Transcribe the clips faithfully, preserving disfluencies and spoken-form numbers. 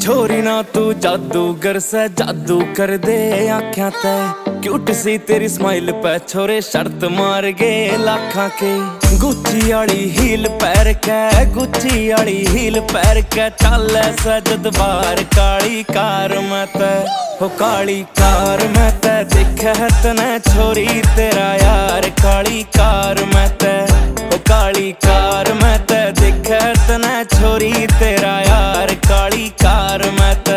छोरी ना तू जादूगर से जादू कर दे आँखें ते। क्यूट सी तेरी स्माइल पे छोरे शर्त मार गे लाखा के। गुच्ची आली हील पैर के, गुच्ची आली हील पैर के चल सजद बार काली कार में ते। हो काली कार में ते दिखे तने छोरी तेरा यार काली कार में ते। हो काली कार में ते दिखे तने छोरी तेरा यार काली कार में ते।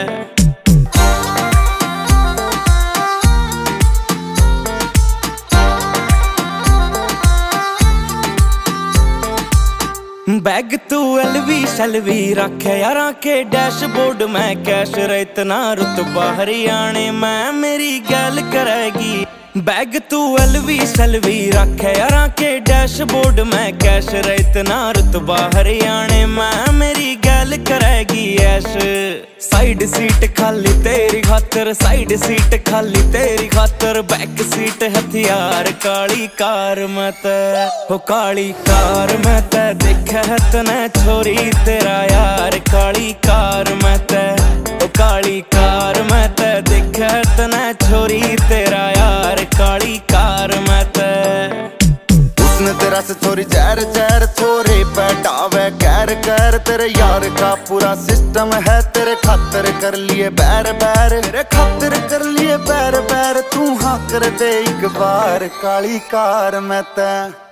बैग तू एलवी शलवी रखे यारा के डैशबोर्ड में कैश रहे ना रुतबा हरियाणे में मेरी गैल करेगी। बैग तू एलवी शलवी रखे यारा के डैशबोर्ड में कैश रहे ना रुतबा हरियाणे में मेरी गैल करेगी ऐश। साइड सीट खाली तेरी खातर, साइड सीट खाली तेरी खातर, बैक सीट हथियार काली कार में ते। हो काली कार में ते दिखे तने छोरी तेरा यार काली कार में ते। हो काली कार में ते दिखे तने छोरी तेरा यार काली कार में ते। उसने तेरा से छोरी जहर जहर छोरे पे डावे कैर कर। तेरे यार का पूरा सिस्टम है तेरे खातर कर लिए बैर बैर, तेरे खातर कर लिए बैर बैर। तू हाँ कर दे एक बार काली कार में ते।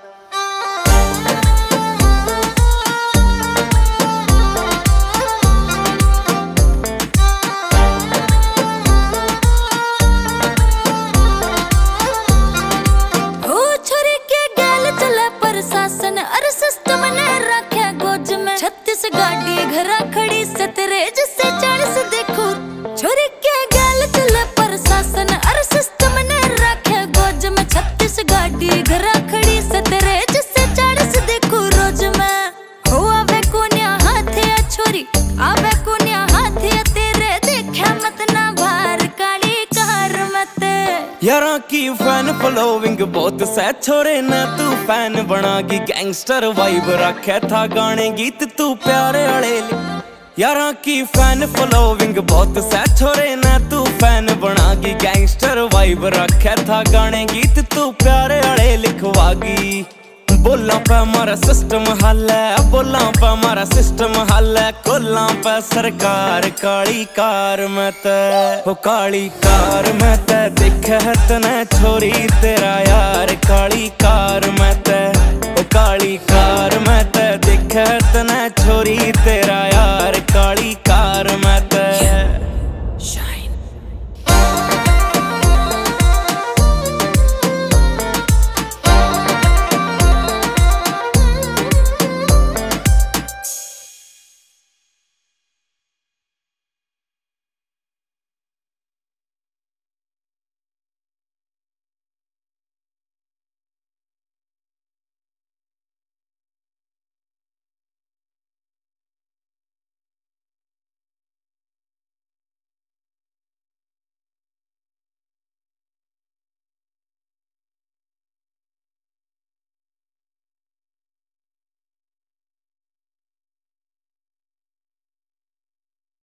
अरे सिस्टम ने रखे गोज में छत्तीस गाड़ी घरा खड़ी सतरे जिससे चालीस देखो छोरी के गैल चले प्रशासन। अरे सिस्टम ने रखे गोज में छत्तीस गाड़ी घरा खड़ी सतरे जिससे चालीस देखो रोज में। हो आवे कोन्या हाथे छोरी आवे कोन्या हाथे तेरे देखा मत ना बाहर काली कार मत। यारा की फैन फॉलोइंग बहुत से छोरे न तू फैन बनागी। गैंगस्टर वाइब रखे था गाने गीत तू प्यारे वाले। यारा की फैन फॉलोइंग बहुत से छोरे न तू फैन बनागी। गैंगस्टर वाइब रखे था गाने गीत तू प्यारे वाले लिखवागी। बोला पे हमारा सिस्टम हल है, बोला पे हमारा सिस्टम हल है। कोला पे सरकार काली कार में ते। हो काली कार में ते दिखे तने छोरी तेरा यार काली कार में ते। हो काली कार में ते दिखे तने छोरी तेरा यार